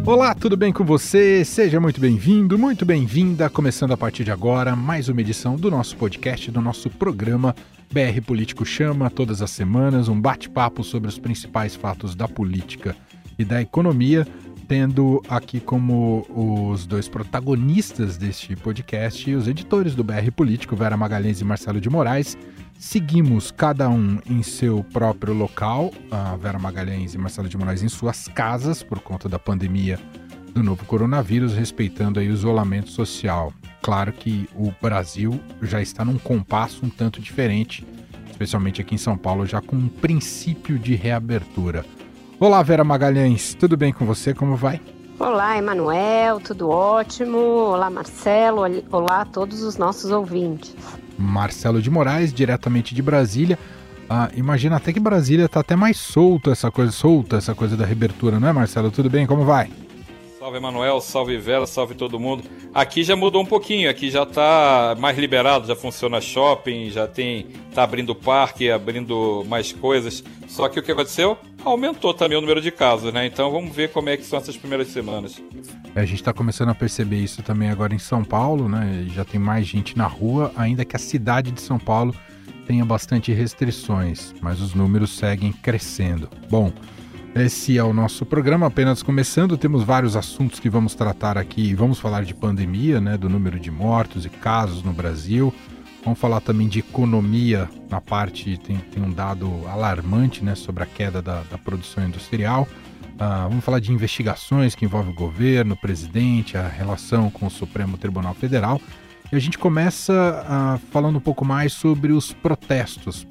Olá, tudo bem com você? Seja muito bem-vindo, muito bem-vinda. Começando a partir de agora, mais uma edição do nosso podcast, do nosso programa BR Político Chama, todas as semanas, um bate-papo sobre os principais fatos da política e da economia, tendo aqui como os dois protagonistas deste podcast os editores do BR Político, Vera Magalhães e Marcelo de Moraes. Seguimos cada um em seu próprio local, a Vera Magalhães e Marcelo de Moraes em suas casas, por conta da pandemia do novo coronavírus, respeitando aí o isolamento social. Claro que o Brasil já está num compasso um tanto diferente, especialmente aqui em São Paulo, já com um princípio de reabertura. Olá, Vera Magalhães, tudo bem com você? Como vai? Olá, Emanuel, tudo ótimo. Olá, Marcelo. Olá a todos os nossos ouvintes. Marcelo de Moraes, diretamente de Brasília. Imagina até que Brasília está até mais solta essa coisa da reabertura, não é, Marcelo? Tudo bem? Como vai? Salve, Emanuel, salve Vera, salve todo mundo. Aqui já mudou um pouquinho, aqui já está mais liberado, já funciona shopping, tá abrindo parque, abrindo mais coisas. Só que o que aconteceu? Aumentou também o número de casos, né? Então vamos ver como é que são essas primeiras semanas. A gente está começando a perceber isso também agora em São Paulo, né? Já tem mais gente na rua, ainda que a cidade de São Paulo tenha bastante restrições, mas os números seguem crescendo. Bom, esse é o nosso programa, apenas começando, temos vários assuntos que vamos tratar aqui, vamos falar de pandemia, né, do número de mortos e casos no Brasil, vamos falar também de economia, na parte, tem um dado alarmante, né, sobre a queda da produção industrial, vamos falar de investigações que envolvem o governo, o presidente, a relação com o Supremo Tribunal Federal, e a gente começa falando um pouco mais sobre os protestos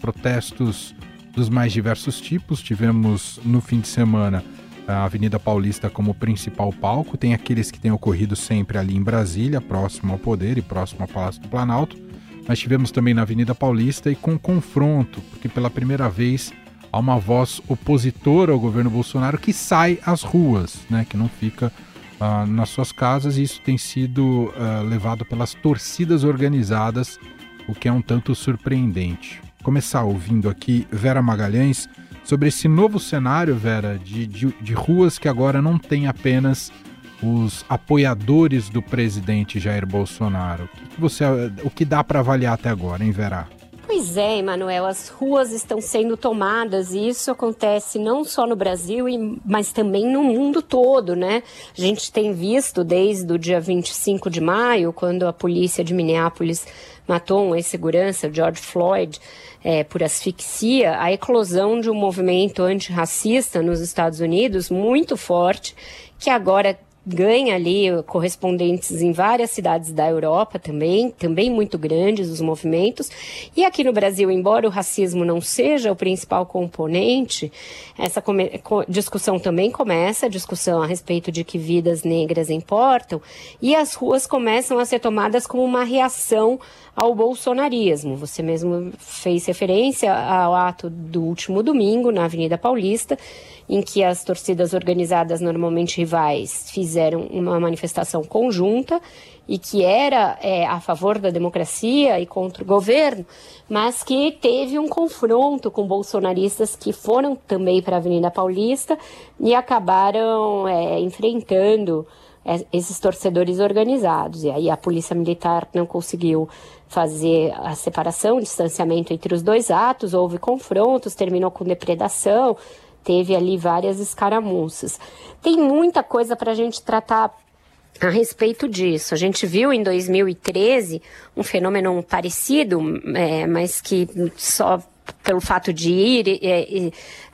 dos mais diversos tipos. Tivemos no fim de semana a Avenida Paulista como principal palco, tem aqueles que têm ocorrido sempre ali em Brasília, próximo ao Poder e próximo ao Palácio do Planalto, mas tivemos também na Avenida Paulista e com confronto, porque pela primeira vez há uma voz opositora ao governo Bolsonaro que sai às ruas, né, que não fica nas suas casas, e isso tem sido levado pelas torcidas organizadas, o que é um tanto surpreendente. Começar ouvindo aqui Vera Magalhães sobre esse novo cenário, Vera, de ruas que agora não tem apenas os apoiadores do presidente Jair Bolsonaro. O que dá para avaliar até agora, hein, Vera? Pois é, Emanuel, as ruas estão sendo tomadas e isso acontece não só no Brasil, mas também no mundo todo, né? A gente tem visto desde o dia 25 de maio, quando a polícia de Minneapolis matou um ex-segurança, George Floyd, por asfixia, a eclosão de um movimento antirracista nos Estados Unidos muito forte, que agora ganha ali correspondentes em várias cidades da Europa também muito grandes os movimentos. E aqui no Brasil, embora o racismo não seja o principal componente, essa discussão também começa, a discussão a respeito de que vidas negras importam, e as ruas começam a ser tomadas como uma reação ao bolsonarismo. Você mesmo fez referência ao ato do último domingo na Avenida Paulista, em que as torcidas organizadas, normalmente rivais, fizeram uma manifestação conjunta e que era a favor da democracia e contra o governo, mas que teve um confronto com bolsonaristas que foram também para a Avenida Paulista e acabaram enfrentando esses torcedores organizados. E aí a polícia militar não conseguiu fazer a separação, o distanciamento entre os dois atos, houve confrontos, terminou com depredação, teve ali várias escaramuças. Tem muita coisa para a gente tratar a respeito disso. A gente viu em 2013 um fenômeno parecido, mas que só pelo fato de ir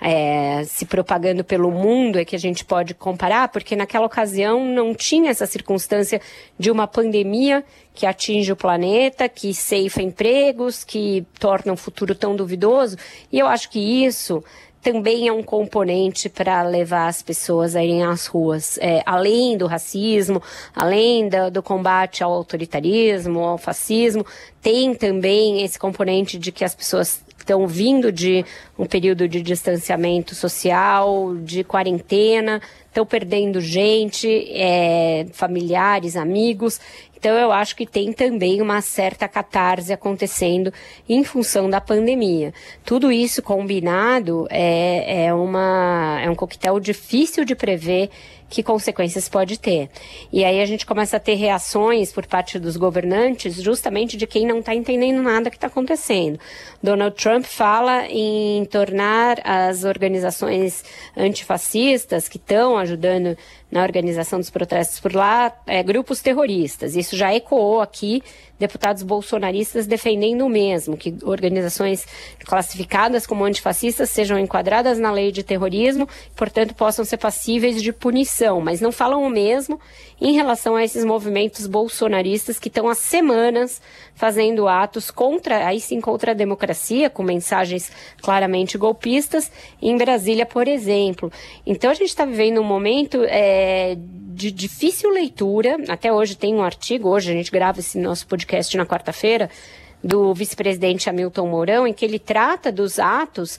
se propagando pelo mundo é que a gente pode comparar, porque naquela ocasião não tinha essa circunstância de uma pandemia que atinge o planeta, que ceifa empregos, que torna o futuro tão duvidoso, e eu acho que isso também é um componente para levar as pessoas a irem às ruas, além do racismo, além do combate ao autoritarismo, ao fascismo, tem também esse componente de que as pessoas estão vindo de um período de distanciamento social, de quarentena, estão perdendo gente, familiares, amigos. Então eu acho que tem também uma certa catarse acontecendo em função da pandemia. Tudo isso combinado é um coquetel difícil de prever que consequências pode ter. E aí a gente começa a ter reações por parte dos governantes justamente de quem não está entendendo nada que está acontecendo. Donald Trump fala em tornar as organizações antifascistas que estão ajudando na organização dos protestos por lá, grupos terroristas. Isso já ecoou aqui, deputados bolsonaristas defendendo o mesmo, que organizações classificadas como antifascistas sejam enquadradas na lei de terrorismo, portanto possam ser passíveis de punição, mas não falam o mesmo em relação a esses movimentos bolsonaristas que estão há semanas fazendo atos contra a democracia, com mensagens claramente golpistas, em Brasília, por exemplo. Então a gente está vivendo um momento de difícil leitura. Até hoje tem um artigo, hoje a gente grava esse nosso podcast na quarta-feira, do vice-presidente Hamilton Mourão, em que ele trata dos atos,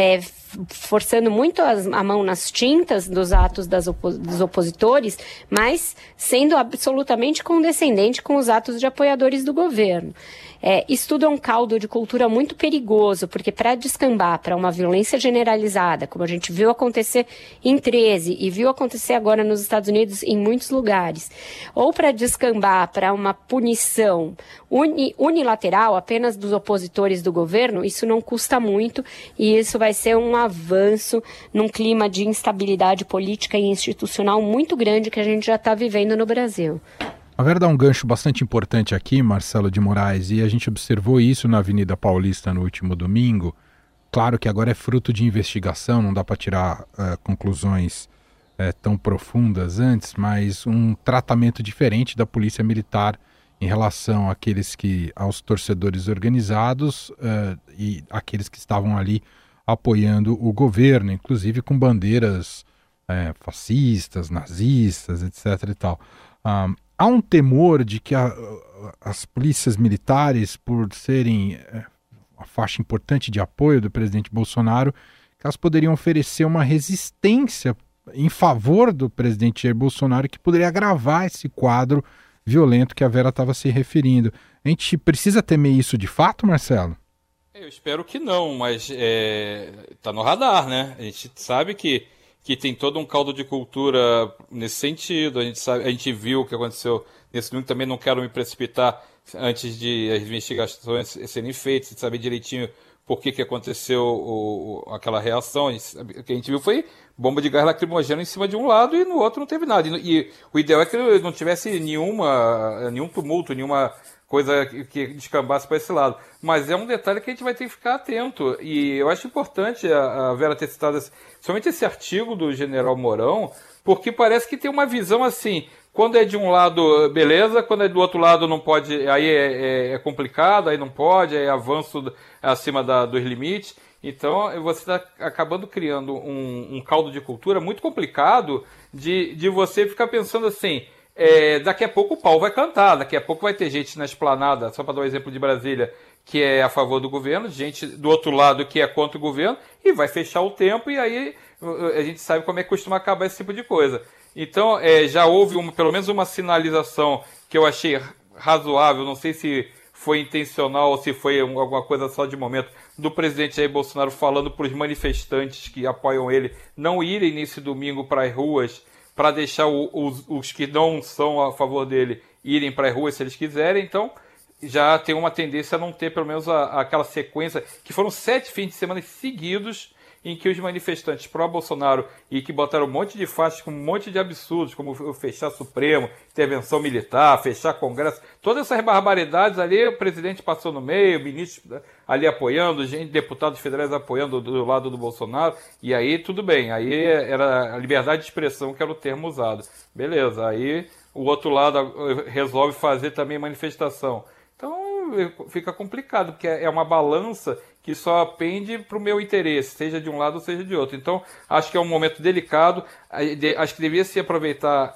forçando muito a mão nas tintas dos atos dos opositores, mas sendo absolutamente condescendente com os atos de apoiadores do governo. Isso tudo é um caldo de cultura muito perigoso, porque para descambar para uma violência generalizada, como a gente viu acontecer em 13 e viu acontecer agora nos Estados Unidos em muitos lugares, ou para descambar para uma punição unilateral apenas dos opositores do governo, isso não custa muito e isso vai ser um avanço num clima de instabilidade política e institucional muito grande que a gente já está vivendo no Brasil. A Vera dá um gancho bastante importante aqui, Marcelo de Moraes, e a gente observou isso na Avenida Paulista no último domingo. Claro que agora é fruto de investigação, não dá para tirar conclusões tão profundas antes, mas um tratamento diferente da Polícia Militar em relação aos torcedores organizados e aqueles que estavam ali apoiando o governo, inclusive com bandeiras fascistas, nazistas, etc. e tal. Há um temor de que as polícias militares, por serem uma faixa importante de apoio do presidente Bolsonaro, que elas poderiam oferecer uma resistência em favor do presidente Jair Bolsonaro que poderia agravar esse quadro violento que a Vera estava se referindo. A gente precisa temer isso de fato, Marcelo? Eu espero que não, mas está no radar, né? A gente sabe que tem todo um caldo de cultura nesse sentido. A gente viu o que aconteceu nesse domingo. Também não quero me precipitar antes de as investigações serem feitas, de saber direitinho por que aconteceu aquela reação. O que a gente viu foi bomba de gás lacrimogêneo em cima de um lado e no outro não teve nada. E o ideal é que não tivesse nenhum tumulto, nenhuma coisa que descambasse para esse lado. Mas é um detalhe que a gente vai ter que ficar atento. E eu acho importante a Vera ter citado somente esse artigo do general Mourão, porque parece que tem uma visão assim, quando é de um lado, beleza, quando é do outro lado não pode, aí é complicado, aí não pode, é avanço acima dos limites. Então você está acabando criando um caldo de cultura muito complicado de você ficar pensando assim, daqui a pouco o pau vai cantar, daqui a pouco vai ter gente na esplanada, só para dar um exemplo de Brasília, que é a favor do governo, gente do outro lado que é contra o governo, e vai fechar o tempo, e aí a gente sabe como é que costuma acabar esse tipo de coisa. Então, já houve pelo menos uma sinalização que eu achei razoável, não sei se foi intencional ou se foi alguma coisa só de momento, do presidente Jair Bolsonaro falando para os manifestantes que apoiam ele não irem nesse domingo para as ruas, para deixar os que não são a favor dele irem para as ruas se eles quiserem. Então, já tem uma tendência a não ter pelo menos aquela sequência, que foram 7 fins de semana seguidos em que os manifestantes pró-Bolsonaro e que botaram um monte de faixas com um monte de absurdos, como fechar Supremo, intervenção militar, fechar Congresso, todas essas barbaridades ali, o presidente passou no meio, ministros ali apoiando, deputados federais apoiando do lado do Bolsonaro, e aí tudo bem, aí era a liberdade de expressão que era o termo usado. Beleza, aí o outro lado resolve fazer também manifestação. Então fica complicado, porque é uma balança que só pende para o meu interesse, seja de um lado ou seja de outro. Então, acho que é um momento delicado. Acho que devia se aproveitar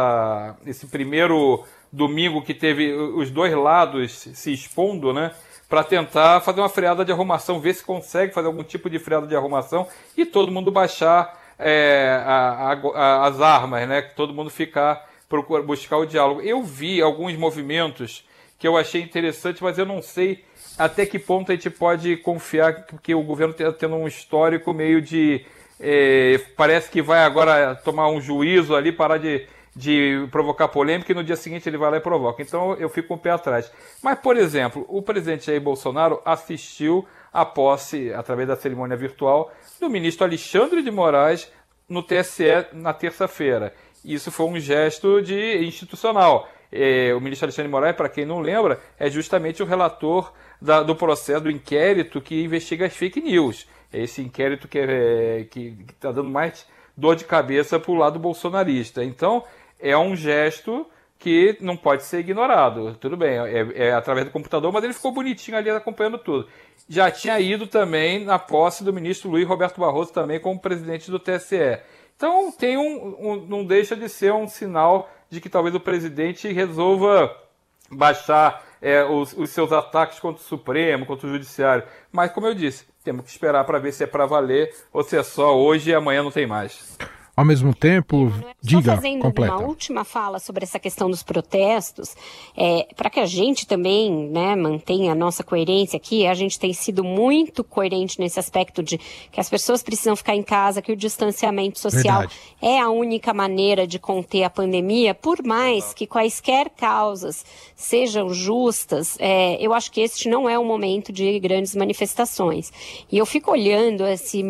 esse primeiro domingo que teve os dois lados se expondo, né, para tentar fazer uma freada de arrumação, ver se consegue fazer algum tipo de freada de arrumação e todo mundo baixar as armas, né, todo mundo ficar buscar o diálogo. Eu vi alguns movimentos que eu achei interessante, mas eu não sei até que ponto a gente pode confiar que o governo está tendo um histórico meio de... parece que vai agora tomar um juízo ali, parar de provocar polêmica, e no dia seguinte ele vai lá e provoca. Então eu fico com o pé atrás. Mas, por exemplo, o presidente Jair Bolsonaro assistiu à posse, através da cerimônia virtual, do ministro Alexandre de Moraes no TSE na terça-feira. Isso foi um gesto institucional. O ministro Alexandre de Moraes, para quem não lembra, é justamente o relator do processo, do inquérito que investiga as fake news. Esse inquérito que está dando mais dor de cabeça para o lado bolsonarista. Então, é um gesto que não pode ser ignorado. Tudo bem, é através do computador, mas ele ficou bonitinho ali acompanhando tudo. Já tinha ido também na posse do ministro Luiz Roberto Barroso, também como presidente do TSE. Então, não deixa de ser um sinal de que talvez o presidente resolva baixar os seus ataques contra o Supremo, contra o Judiciário. Mas, como eu disse, temos que esperar para ver se é para valer ou se é só hoje e amanhã não tem mais. Ao mesmo tempo, diga, fazendo completa. Uma última fala sobre essa questão dos protestos, para que a gente também, né, mantenha a nossa coerência aqui, a gente tem sido muito coerente nesse aspecto de que as pessoas precisam ficar em casa, que o distanciamento social Verdade. É a única maneira de conter a pandemia, por mais que quaisquer causas sejam justas, eu acho que este não é o momento de grandes manifestações. E eu fico olhando esse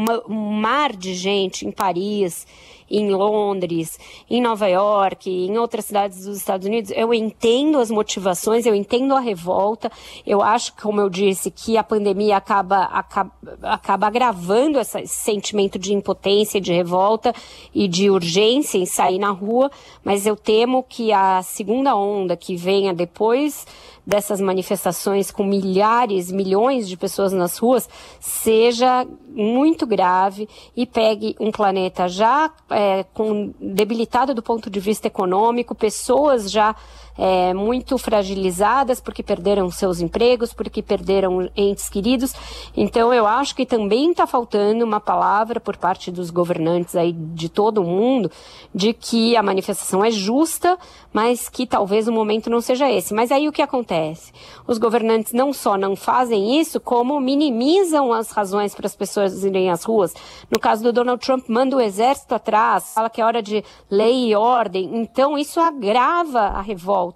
mar de gente em Paris, em Londres, em Nova York, em outras cidades dos Estados Unidos. Eu entendo as motivações, eu entendo a revolta. Eu acho, como eu disse, que a pandemia acaba agravando esse sentimento de impotência, de revolta e de urgência em sair na rua, mas eu temo que a segunda onda que venha depois dessas manifestações com milhares, milhões de pessoas nas ruas, seja muito grave e pegue um planeta já debilitado do ponto de vista econômico, pessoas já muito fragilizadas porque perderam seus empregos, porque perderam entes queridos. Então eu acho que também está faltando uma palavra por parte dos governantes aí de todo o mundo de que a manifestação é justa, mas que talvez o momento não seja esse. Mas aí o que acontece? Os governantes não só não fazem isso, como minimizam as razões para as pessoas irem às ruas. No caso do Donald Trump, manda o exército atrás, fala que é hora de lei e ordem. Então isso agrava a revolta.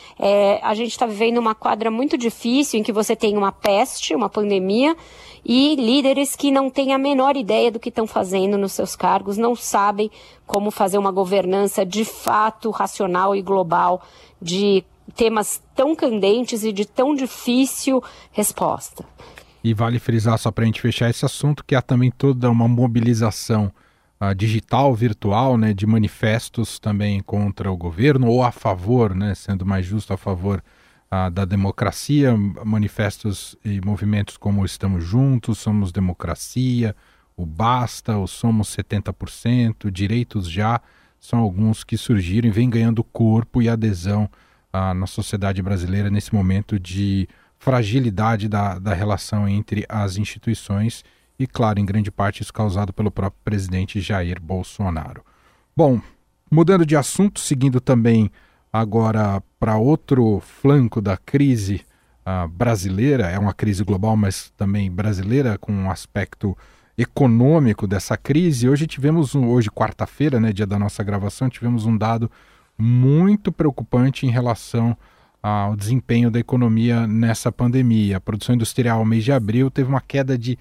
A gente está vivendo uma quadra muito difícil em que você tem uma peste, uma pandemia e líderes que não têm a menor ideia do que estão fazendo nos seus cargos, não sabem como fazer uma governança de fato racional e global de temas tão candentes e de tão difícil resposta. E vale frisar, só para a gente fechar esse assunto, que há também toda uma mobilização digital, virtual, né, de manifestos também contra o governo ou a favor, né, sendo mais justo, a favor da democracia, manifestos e movimentos como Estamos Juntos, Somos Democracia, o Basta, o Somos 70%, Direitos Já, são alguns que surgiram e vêm ganhando corpo e adesão na sociedade brasileira nesse momento de fragilidade da relação entre as instituições e, claro, em grande parte isso causado pelo próprio presidente Jair Bolsonaro. Bom, mudando de assunto, seguindo também agora para outro flanco da crise brasileira, é uma crise global, mas também brasileira, com um aspecto econômico dessa crise. Hoje quarta-feira, né, dia da nossa gravação, tivemos um dado muito preocupante em relação ao desempenho da economia nessa pandemia. A produção industrial no mês de abril teve uma queda de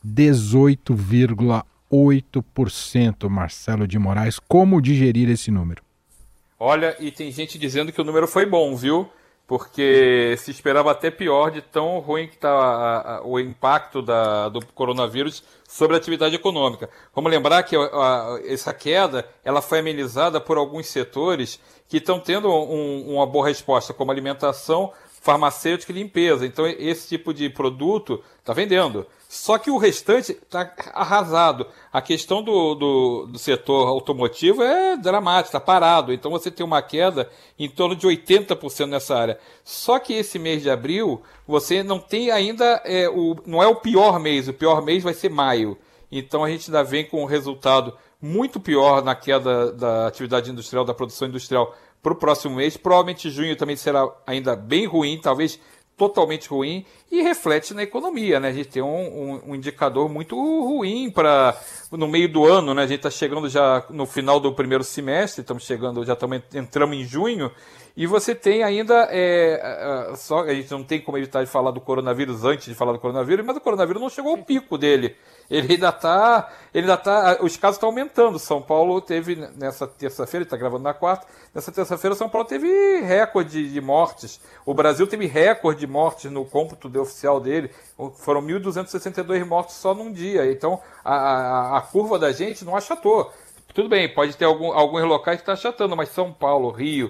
18,8%, Marcelo de Moraes. Como digerir esse número? Olha, e tem gente dizendo que o número foi bom, viu? Porque se esperava até pior de tão ruim que está o impacto do coronavírus sobre a atividade econômica. Vamos lembrar que essa queda ela foi amenizada por alguns setores que estão tendo uma boa resposta, como alimentação, farmacêutica e limpeza. Então esse tipo de produto está vendendo. Só que o restante está arrasado. A questão do setor automotivo é dramática, está parado. Então você tem uma queda em torno de 80% nessa área. Só que esse mês de abril, você não tem ainda, não é o pior mês vai ser maio. Então a gente ainda vem com um resultado muito pior na queda da atividade industrial, da produção industrial para o próximo mês. Provavelmente junho também será ainda bem ruim, talvez totalmente ruim, e reflete na economia, né? A gente tem um indicador muito ruim no meio do ano, né? A gente está chegando já no final do primeiro semestre, entramos em junho, e você tem ainda, a gente não tem como evitar de falar do coronavírus antes de falar do coronavírus, mas o coronavírus não chegou ao pico dele. Ele ainda está, os casos estão aumentando. São Paulo teve, nessa terça-feira, ele está gravando na quarta, nessa terça-feira São Paulo teve recorde de mortes. O Brasil teve recorde de mortes no cômputo oficial dele. Foram 1.262 mortes só num dia. Então, a curva da gente não achatou. Tudo bem, pode ter alguns locais que está achatando, mas São Paulo, Rio,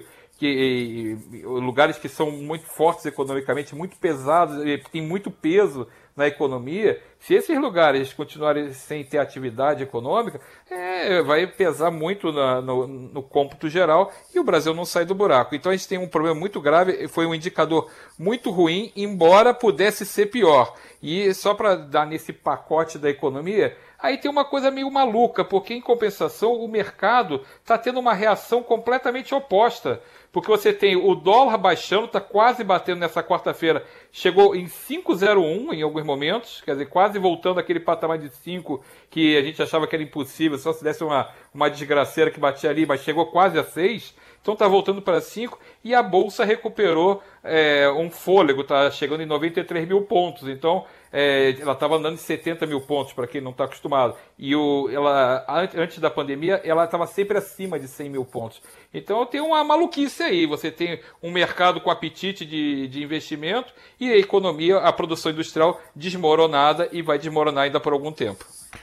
lugares que são muito fortes economicamente, muito pesados, tem muito peso na economia, se esses lugares continuarem sem ter atividade econômica, vai pesar muito no cômputo geral e o Brasil não sai do buraco. Então a gente tem um problema muito grave, foi um indicador muito ruim, embora pudesse ser pior. E só para dar nesse pacote da economia, aí tem uma coisa meio maluca, porque em compensação o mercado está tendo uma reação completamente oposta. Porque você tem o dólar baixando, está quase batendo nessa quarta-feira, chegou em 5,01 em alguns momentos, quer dizer, quase voltando àquele patamar de 5 que a gente achava que era impossível, só se desse uma desgraceira que batia ali, mas chegou quase a 6, então está voltando para 5, e a Bolsa recuperou um fôlego, está chegando em 93 mil pontos, então ela estava andando em 70 mil pontos, para quem não está acostumado, e antes da pandemia ela estava sempre acima de 100 mil pontos. Então tem uma maluquice aí, você tem um mercado com apetite de investimento e a economia, a produção industrial desmoronada e vai desmoronar ainda por algum tempo.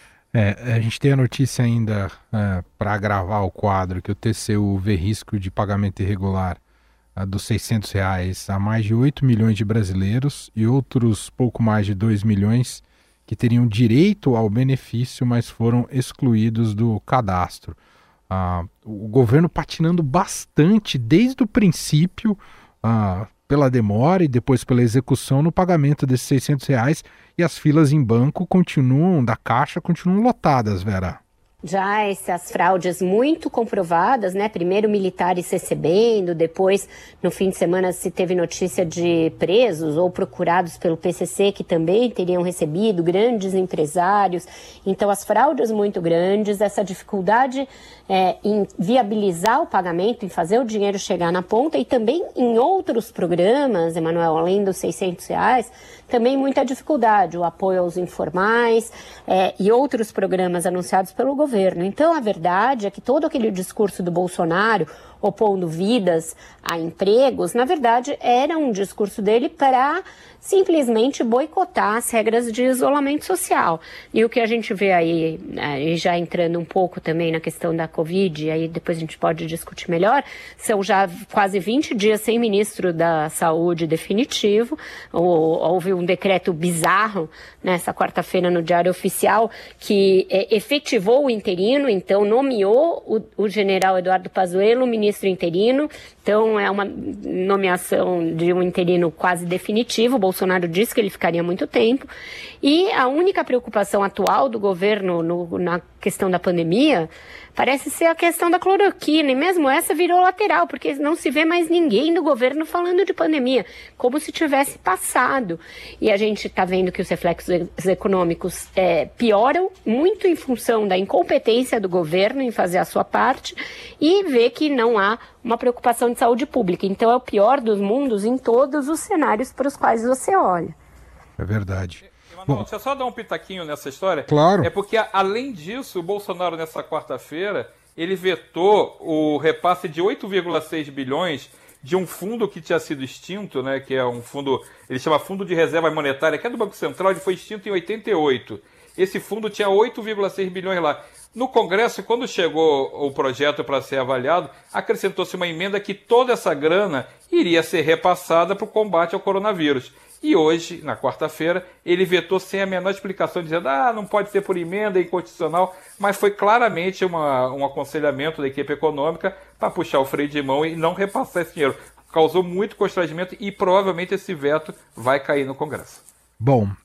A gente tem a notícia ainda para agravar o quadro que o TCU vê risco de pagamento irregular dos R$600 a mais de 8 milhões de brasileiros e outros pouco mais de 2 milhões que teriam direito ao benefício, mas foram excluídos do cadastro. O governo patinando bastante desde o princípio pela demora e depois pela execução no pagamento desses R$600 e as filas em banco da Caixa continuam lotadas, Vera. Já essas fraudes muito comprovadas, né? Primeiro militares recebendo, depois no fim de semana se teve notícia de presos ou procurados pelo PCC que também teriam recebido, grandes empresários. Então as fraudes muito grandes, essa dificuldade em viabilizar o pagamento, em fazer o dinheiro chegar na ponta e também em outros programas, Emanuel, além dos R$600, também muita dificuldade, o apoio aos informais e outros programas anunciados pelo governo. Então, a verdade é que todo aquele discurso do Bolsonaro, opondo vidas a empregos, na verdade era um discurso dele para simplesmente boicotar as regras de isolamento social. E o que a gente vê aí, já entrando um pouco também na questão da Covid, aí depois a gente pode discutir melhor, são já quase 20 dias sem ministro da Saúde definitivo. Houve um decreto bizarro nessa quarta-feira no Diário Oficial que efetivou o interino, então nomeou o general Eduardo Pazuello, ministro interino. Então é uma nomeação de um interino quase definitivo. O Bolsonaro disse que ele ficaria muito tempo. E a única preocupação atual do governo na questão da pandemia parece ser a questão da cloroquina, e mesmo essa virou lateral, porque não se vê mais ninguém do governo falando de pandemia, como se tivesse passado. E a gente está vendo que os reflexos econômicos pioram muito em função da incompetência do governo em fazer a sua parte e vê que não há uma preocupação de saúde pública. Então é o pior dos mundos em todos os cenários para os quais você olha. É verdade. Bom, deixa eu só dar um pitaquinho nessa história. Claro. É porque, além disso, o Bolsonaro, nessa quarta-feira, ele vetou o repasse de 8,6 bilhões de um fundo que tinha sido extinto, né, que é um fundo, ele chama Fundo de Reserva Monetária, que é do Banco Central, ele foi extinto em 88. Esse fundo tinha 8,6 bilhões lá. No Congresso, quando chegou o projeto para ser avaliado, acrescentou-se uma emenda que toda essa grana iria ser repassada para o combate ao coronavírus. E hoje, na quarta-feira, ele vetou sem a menor explicação, dizendo não pode ser por emenda, é inconstitucional, mas foi claramente um aconselhamento da equipe econômica para puxar o freio de mão e não repassar esse dinheiro. Causou muito constrangimento e provavelmente esse veto vai cair no Congresso. Bom,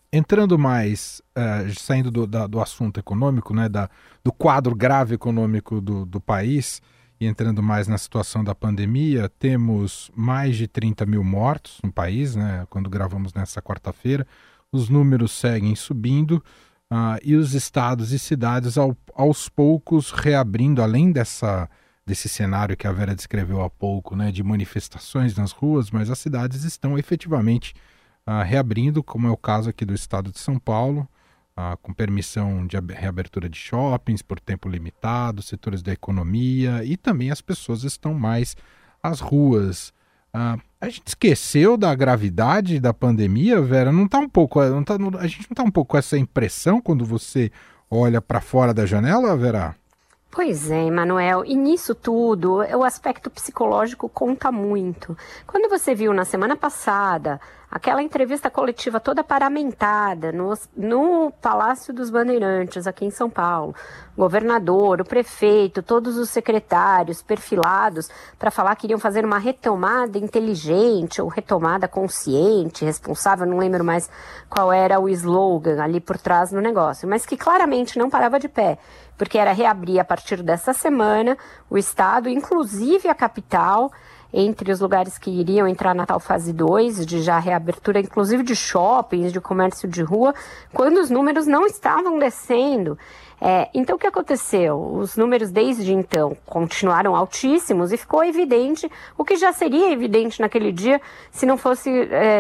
entrando mais, saindo do assunto econômico, né, do quadro grave econômico do país, e entrando mais na situação da pandemia, temos mais de 30 mil mortos no país, né, quando gravamos nessa quarta-feira. Os números seguem subindo, e os estados e cidades aos poucos reabrindo, além desse cenário que a Vera descreveu há pouco, né, de manifestações nas ruas, mas as cidades estão efetivamente reabrindo, como é o caso aqui do estado de São Paulo, com permissão de reabertura de shoppings por tempo limitado, setores da economia, e também as pessoas estão mais às ruas. A gente esqueceu da gravidade da pandemia, Vera? Não tá um pouco, a gente não está um pouco com essa impressão quando você olha para fora da janela, Vera? Pois é, Emanuel, e nisso tudo, o aspecto psicológico conta muito. Quando você viu na semana passada aquela entrevista coletiva toda paramentada no Palácio dos Bandeirantes, aqui em São Paulo, o governador, o prefeito, todos os secretários perfilados para falar que iriam fazer uma retomada inteligente ou retomada consciente, responsável, não lembro mais qual era o slogan ali por trás do negócio, mas que claramente não parava de pé, porque era reabrir a partir dessa semana o estado, inclusive a capital, entre os lugares que iriam entrar na tal fase 2, de já reabertura, inclusive de shoppings, de comércio de rua, quando os números não estavam descendo. Então, o que aconteceu? Os números desde então continuaram altíssimos e ficou evidente, o que já seria evidente naquele dia, se não fosse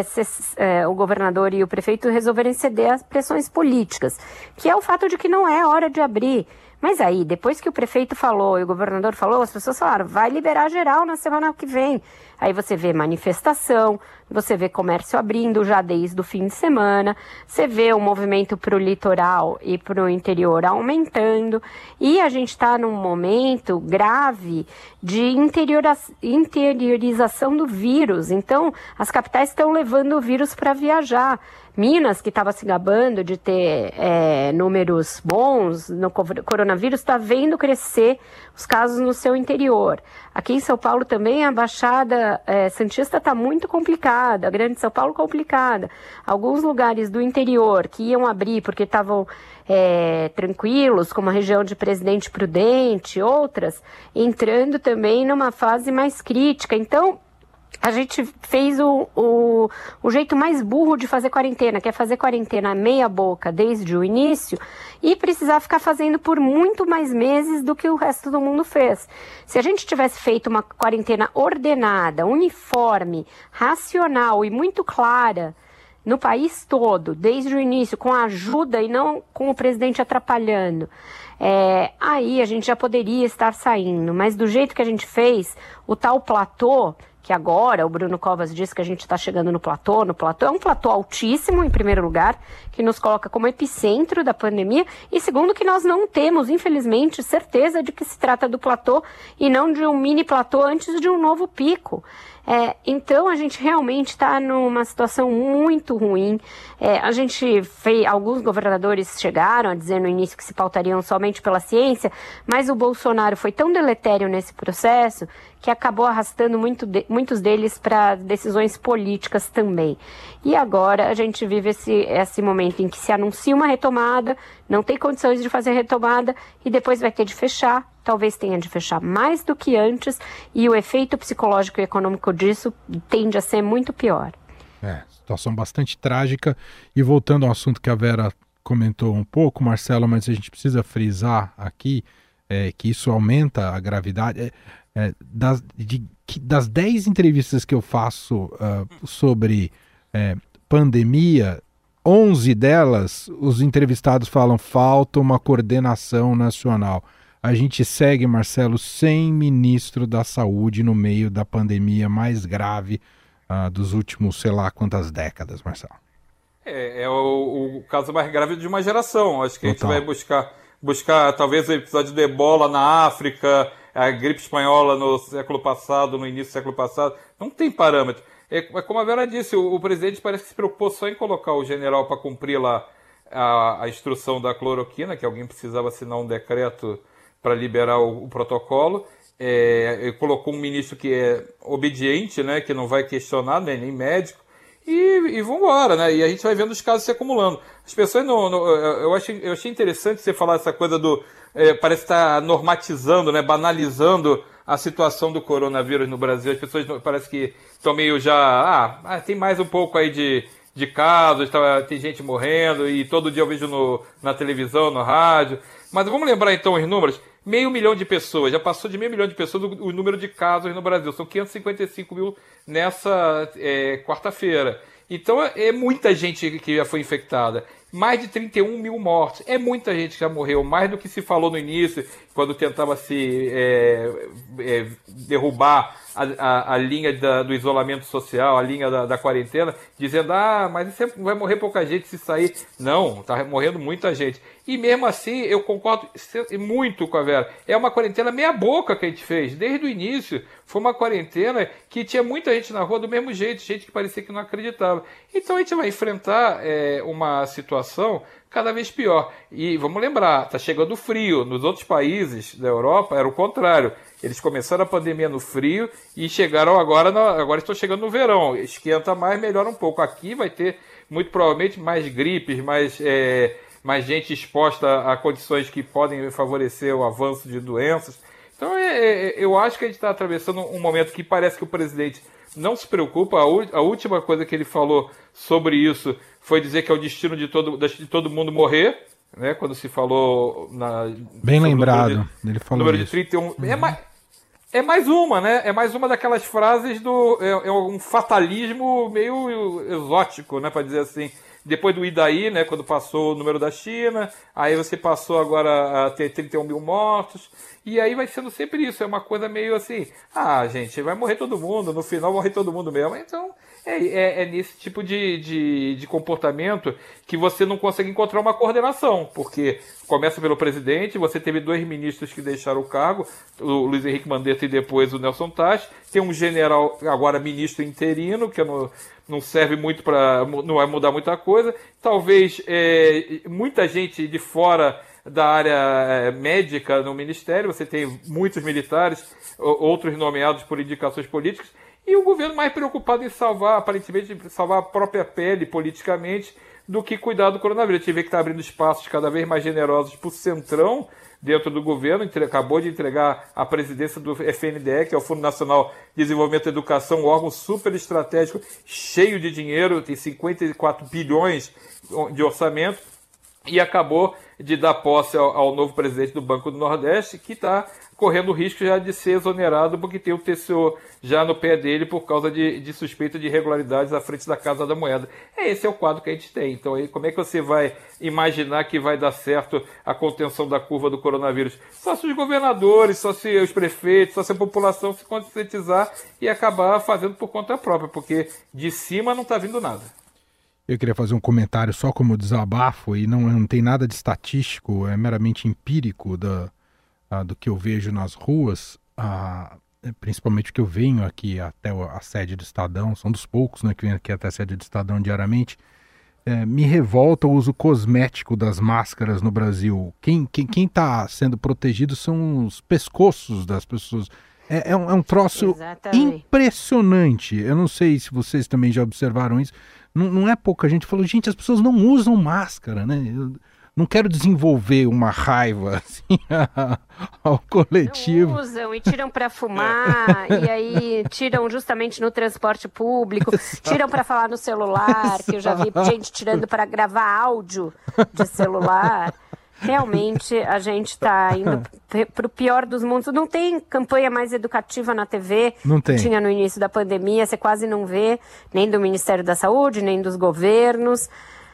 o governador e o prefeito resolverem ceder às pressões políticas, que é o fato de que não é hora de abrir. Mas aí, depois que o prefeito falou e o governador falou, as pessoas falaram, vai liberar geral na semana que vem. Aí você vê manifestação, você vê comércio abrindo já desde o fim de semana, você vê o movimento para o litoral e para o interior aumentando, e a gente está num momento grave de interiorização do vírus. Então, as capitais estão levando o vírus para viajar. Minas, que estava se gabando de ter números bons no coronavírus, está vendo crescer os casos no seu interior. Aqui em São Paulo também a Baixada Santista está muito complicada, a Grande São Paulo complicada. Alguns lugares do interior que iam abrir porque estavam tranquilos, como a região de Presidente Prudente, outras, entrando também numa fase mais crítica. Então, a gente fez o jeito mais burro de fazer quarentena, que é fazer quarentena meia boca desde o início e precisar ficar fazendo por muito mais meses do que o resto do mundo fez. Se a gente tivesse feito uma quarentena ordenada, uniforme, racional e muito clara no país todo, desde o início, com a ajuda e não com o presidente atrapalhando, aí a gente já poderia estar saindo. Mas do jeito que a gente fez, o tal platô, que agora o Bruno Covas diz que a gente está chegando no platô é um platô altíssimo, em primeiro lugar, que nos coloca como epicentro da pandemia, e segundo, que nós não temos, infelizmente, certeza de que se trata do platô e não de um mini platô antes de um novo pico. Então a gente realmente está numa situação muito ruim. Alguns governadores chegaram a dizer no início que se pautariam somente pela ciência, mas o Bolsonaro foi tão deletério nesse processo que acabou arrastando muitos deles para decisões políticas também. E agora a gente vive esse momento em que se anuncia uma retomada, não tem condições de fazer retomada e depois vai ter de fechar. Talvez tenha de fechar mais do que antes, e o efeito psicológico e econômico disso tende a ser muito pior. Situação bastante trágica. E voltando ao assunto que a Vera comentou um pouco, Marcelo, mas a gente precisa frisar aqui que isso aumenta a gravidade. Das 10 entrevistas que eu faço sobre pandemia, 11 delas, os entrevistados falam falta uma coordenação nacional. A gente segue, Marcelo, sem ministro da Saúde no meio da pandemia mais grave dos últimos, sei lá, quantas décadas, Marcelo. É o caso mais grave de uma geração. Acho que a gente vai buscar talvez o episódio de Ebola na África, a gripe espanhola no século passado, no início do século passado. Não tem parâmetro. Como a Vera disse, o presidente parece que se preocupou só em colocar o general para cumprir lá a instrução da cloroquina, que alguém precisava assinar um decreto para liberar o protocolo. Colocou um ministro que é obediente, né, que não vai questionar, nem médico, e vambora, né? E a gente vai vendo os casos se acumulando. As pessoas eu achei interessante você falar essa coisa do... parece estar normatizando, né? Banalizando a situação do coronavírus no Brasil. As pessoas parece que estão meio já... tem mais um pouco aí de casos, tem gente morrendo, e todo dia eu vejo na televisão, no rádio. Mas vamos lembrar então os números. 500 mil de pessoas, já passou de 500 mil de pessoas o número de casos no Brasil. São 555 mil nessa quarta-feira. Então é muita gente que já foi infectada. Mais de 31 mil mortos. É muita gente que já morreu, mais do que se falou no início, quando tentava se derrubar a linha do isolamento social, a linha da quarentena, dizendo, mas isso vai morrer pouca gente se sair. Não, está morrendo muita gente. E mesmo assim, eu concordo muito com a Vera. É uma quarentena meia boca que a gente fez, desde o início. Foi uma quarentena que tinha muita gente na rua do mesmo jeito, gente que parecia que não acreditava. Então a gente vai enfrentar uma situação cada vez pior. E vamos lembrar, está chegando o frio. Nos outros países da Europa era o contrário. Eles começaram a pandemia no frio e chegaram agora estão chegando no verão. Esquenta mais, melhora um pouco. Aqui vai ter, muito provavelmente, mais gripes, mais gente exposta a condições que podem favorecer o avanço de doenças. Então eu acho que a gente está atravessando um momento que parece que o presidente não se preocupa. A última coisa que ele falou sobre isso foi dizer que é o destino de todo mundo morrer, né? Quando se falou bem lembrado, ele falou número isso. De 31. Uhum. É mais uma, né? É mais uma daquelas frases um fatalismo meio exótico, né? Para dizer assim. Depois do Idaí, né? Quando passou o número da China, aí você passou agora a ter 31 mil mortos. E aí vai sendo sempre isso. É uma coisa meio assim, gente, vai morrer todo mundo. No final morrer todo mundo mesmo. Então é nesse tipo de comportamento que você não consegue encontrar uma coordenação. Porque começa pelo presidente, você teve 2 ministros que deixaram o cargo, o Luiz Henrique Mandetta e depois o Nelson Taixe. Tem um general, agora ministro interino, que não serve muito não vai mudar muita coisa. Talvez muita gente de fora da área médica no ministério, você tem muitos militares, outros nomeados por indicações políticas, e o governo mais preocupado em aparentemente salvar a própria pele politicamente, do que cuidar do coronavírus. A gente vê que está abrindo espaços cada vez mais generosos para o Centrão dentro do governo. Acabou de entregar a presidência do FNDE, que é o Fundo Nacional de Desenvolvimento e Educação, um órgão super estratégico, cheio de dinheiro, tem 54 bilhões de orçamento, e acabou de dar posse ao novo presidente do Banco do Nordeste, que está correndo o risco já de ser exonerado, porque tem o TCU já no pé dele por causa de suspeita de irregularidades à frente da Casa da Moeda. Esse é o quadro que a gente tem. Então, como é que você vai imaginar que vai dar certo a contenção da curva do coronavírus? Só se os governadores, só se os prefeitos, só se a população se conscientizar e acabar fazendo por conta própria, porque de cima não está vindo nada. Eu queria fazer um comentário só como desabafo, e não tem nada de estatístico, é meramente empírico do que eu vejo nas ruas, principalmente o que eu venho aqui até a sede do Estadão, são dos poucos, né, que vem aqui até a sede do Estadão diariamente. Me revolta o uso cosmético das máscaras no Brasil. Quem está sendo protegido são os pescoços das pessoas. É um troço impressionante. Eu não sei se vocês também já observaram isso. Não é pouca gente. Falou, gente, as pessoas não usam máscara, né? Eu não quero desenvolver uma raiva assim, ao coletivo. Não usam e tiram para fumar, e aí tiram justamente no transporte público, tiram para falar no celular, que eu já vi gente tirando para gravar áudio de celular. Realmente a gente está indo para o pior dos mundos. Não tem campanha mais educativa na TV. Não tem. Tinha no início da pandemia, você quase não vê, nem do Ministério da Saúde, nem dos governos.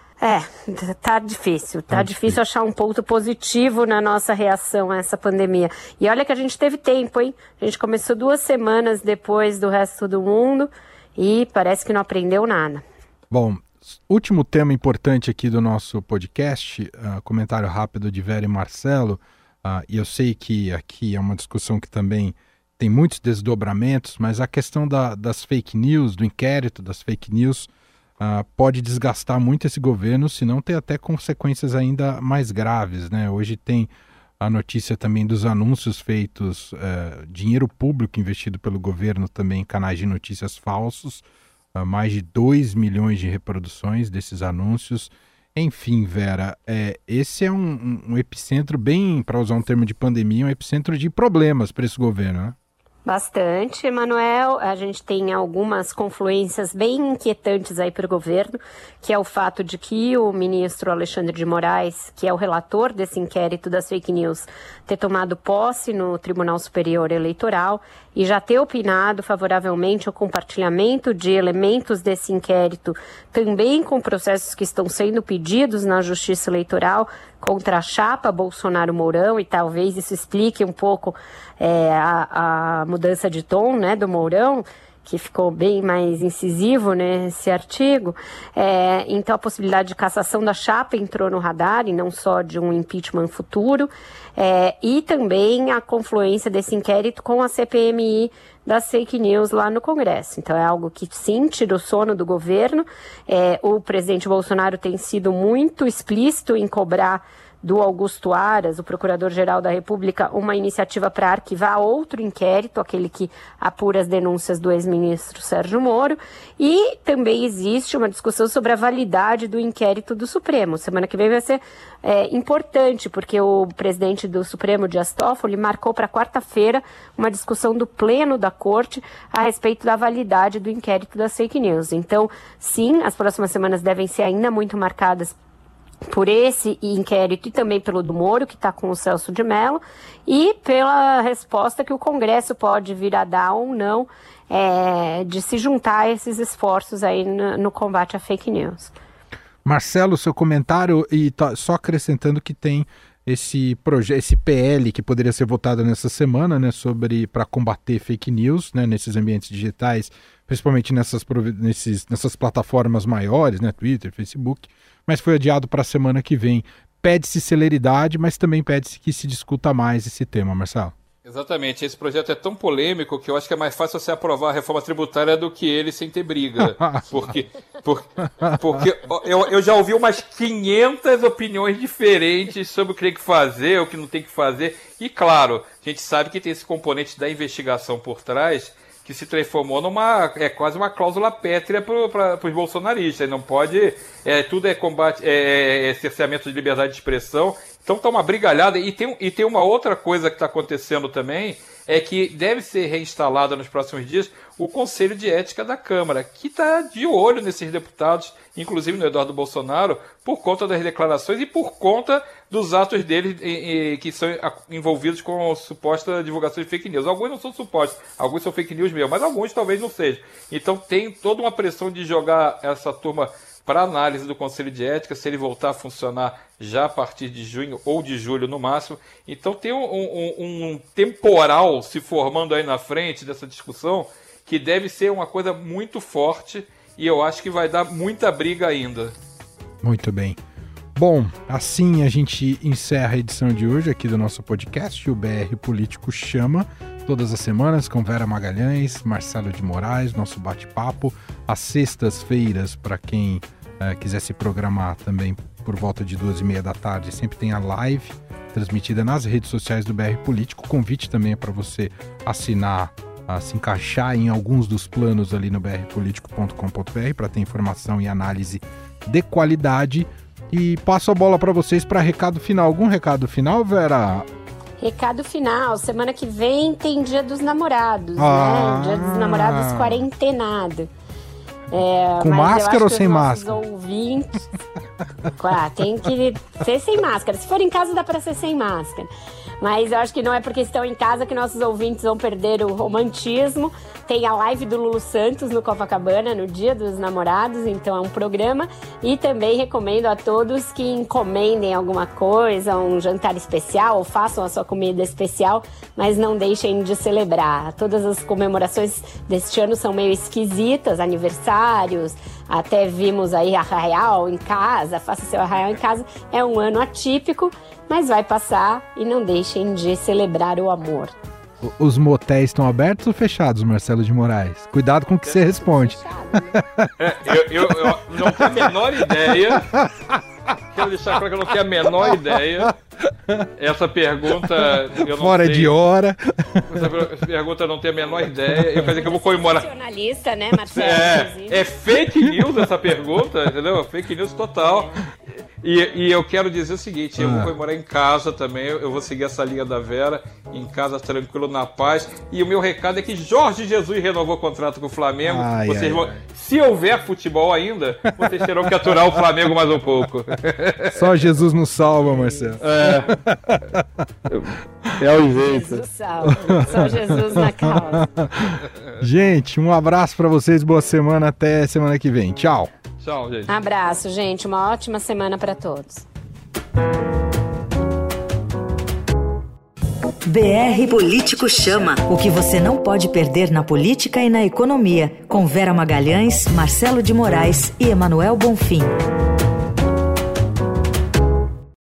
Tá difícil. Tá difícil achar um ponto positivo na nossa reação a essa pandemia. E olha que a gente teve tempo, hein? A gente começou 2 semanas depois do resto do mundo e parece que não aprendeu nada. Bom, último tema importante aqui do nosso podcast, comentário rápido de Vera e Marcelo, e eu sei que aqui é uma discussão que também tem muitos desdobramentos, mas a questão das fake news, do inquérito das fake news, pode desgastar muito esse governo, se não ter até consequências ainda mais graves, né? Hoje tem a notícia também dos anúncios feitos, dinheiro público investido pelo governo também em canais de notícias falsos, mais de 2 milhões de reproduções desses anúncios. Enfim, Vera, esse é um epicentro bem, para usar um termo de pandemia, um epicentro de problemas para esse governo, né? Bastante, Emanuel. A gente tem algumas confluências bem inquietantes aí para o governo, que é o fato de que o ministro Alexandre de Moraes, que é o relator desse inquérito das fake news, ter tomado posse no Tribunal Superior Eleitoral e já ter opinado favoravelmente ao compartilhamento de elementos desse inquérito, também com processos que estão sendo pedidos na Justiça Eleitoral contra a chapa Bolsonaro-Mourão, e talvez isso explique um pouco a mudança de tom, né, do Mourão, que ficou bem mais incisivo nesse artigo. Então a possibilidade de cassação da chapa entrou no radar, e não só de um impeachment futuro, e também a confluência desse inquérito com a CPMI das fake news lá no Congresso. Então é algo que sim tira o sono do governo. O presidente Bolsonaro tem sido muito explícito em cobrar do Augusto Aras, o Procurador-Geral da República, uma iniciativa para arquivar outro inquérito, aquele que apura as denúncias do ex-ministro Sérgio Moro, e também existe uma discussão sobre a validade do inquérito do Supremo. Semana que vem vai ser importante, porque o presidente do Supremo, Dias Toffoli, marcou para quarta-feira uma discussão do Pleno da Corte a respeito da validade do inquérito das fake news. Então, sim, as próximas semanas devem ser ainda muito marcadas por esse inquérito e também pelo do Moro, que está com o Celso de Mello, e pela resposta que o Congresso pode vir a dar ou não de se juntar a esses esforços aí no combate à fake news. Marcelo, seu comentário, e só acrescentando que tem esse PL que poderia ser votado nessa semana, né, para combater fake news, né, nesses ambientes digitais, principalmente nessas plataformas maiores, né, Twitter, Facebook, mas foi adiado para a semana que vem. Pede-se celeridade, mas também pede-se que se discuta mais esse tema, Marcelo. Exatamente, esse projeto é tão polêmico que eu acho que é mais fácil você aprovar a reforma tributária do que ele sem ter briga. Porque eu já ouvi umas 500 opiniões diferentes sobre o que tem que fazer, o que não tem que fazer. E claro, a gente sabe que tem esse componente da investigação por trás, que se transformou quase uma cláusula pétrea para os bolsonaristas. Não pode, tudo é combate, cerceamento de liberdade de expressão. Então está uma brigalhada. E tem uma outra coisa que está acontecendo também, é que deve ser reinstalada nos próximos dias o Conselho de Ética da Câmara, que está de olho nesses deputados, inclusive no Eduardo Bolsonaro, por conta das declarações e por conta dos atos dele que são envolvidos com suposta divulgação de fake news. Alguns não são supostos, alguns são fake news mesmo, mas alguns talvez não sejam. Então tem toda uma pressão de jogar essa turma para análise do Conselho de Ética, se ele voltar a funcionar já a partir de junho ou de julho no máximo. Então tem um temporal se formando aí na frente dessa discussão, que deve ser uma coisa muito forte, e eu acho que vai dar muita briga ainda. Muito bem. Bom, assim a gente encerra a edição de hoje aqui do nosso podcast, o BR Político Chama, todas as semanas com Vera Magalhães, Marcelo de Moraes, nosso bate-papo, às sextas-feiras, para quem quiser se programar também por volta de 2h30 da tarde, sempre tem a live transmitida nas redes sociais do BR Político. Convite também é para você assinar, se encaixar em alguns dos planos ali no brpolitico.com.br para ter informação e análise de qualidade. E passo a bola para vocês para recado final. Algum recado final, Vera? Recado final, semana que vem tem Dia dos Namorados, né? Dia dos Namorados quarentenado. Com máscara ou sem máscara? Ouvintes... tem que ser sem máscara. Se for em casa, dá para ser sem máscara. Mas eu acho que não é porque estão em casa que nossos ouvintes vão perder o romantismo. Tem a live do Lulu Santos no Copacabana no Dia dos Namorados, então é um programa. E também recomendo a todos que encomendem alguma coisa, um jantar especial, ou façam a sua comida especial, mas não deixem de celebrar. Todas as comemorações deste ano são meio esquisitas, aniversários, até vimos aí arraial em casa, faça seu arraial em casa. É um ano atípico, mas vai passar, e não deixem de celebrar o amor. Os motéis estão abertos ou fechados, Marcelo de Moraes? Cuidado com o que você responde. Eu não tenho a menor ideia. quero deixar claro que eu não tenho a menor ideia. Essa pergunta eu não Fora sei. de hora. Essa pergunta eu não tenho a menor ideia. Eu quero dizer que eu vou comemorar. Nacionalista, né, Marcelo? É fake news essa pergunta, entendeu? Fake news total. E eu quero dizer o seguinte, eu vou comemorar em casa também, eu vou seguir essa linha da Vera, em casa, tranquilo, na paz. E o meu recado é que Jorge Jesus renovou o contrato com o Flamengo. Se houver futebol ainda, vocês terão que aturar o Flamengo mais um pouco. Só Jesus nos salva, Marcelo. É o jeito. Jesus salva. Só Jesus na causa. Gente, um abraço pra vocês, boa semana, até semana que vem. Tchau. Tchau, gente. Abraço, gente. Uma ótima semana para todos. BR Político Chama. O que você não pode perder na política e na economia. Com Vera Magalhães, Marcelo de Moraes e Emanuel Bonfim.